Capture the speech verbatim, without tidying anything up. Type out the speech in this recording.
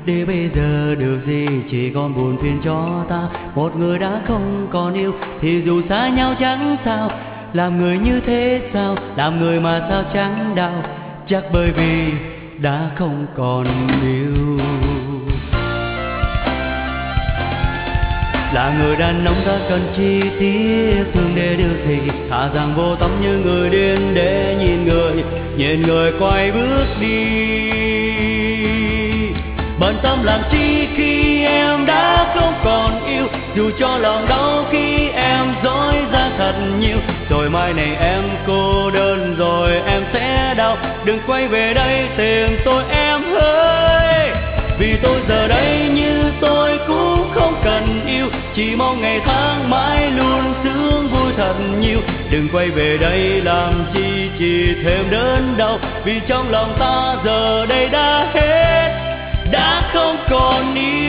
để bây giờ được gì, chỉ còn buồn phiền cho ta. Một người đã không còn yêu thì dù xa nhau chẳng sao, làm người như thế sao, làm người mà sao chẳng đau, chắc bởi vì đã không còn yêu. Là người đàn ông ta cần chi tiết thương để được gì, thà rằng vô tâm như người điên để nhìn người, nhìn người quay bước đi. Bận tâm làm chi khi em đã không còn yêu, dù cho lòng đau khi em dối ra thật nhiều. Rồi mai này em cô đơn rồi em sẽ đau, đừng quay về đây tìm tôi em ơi. Vì tôi giờ đây như tôi cũng không cần yêu, chỉ mong ngày tháng mãi luôn sướng vui thật nhiều. Đừng quay về đây làm chi chỉ thêm đớn đau, vì trong lòng ta giờ đây đã hết, đã không còn yêu.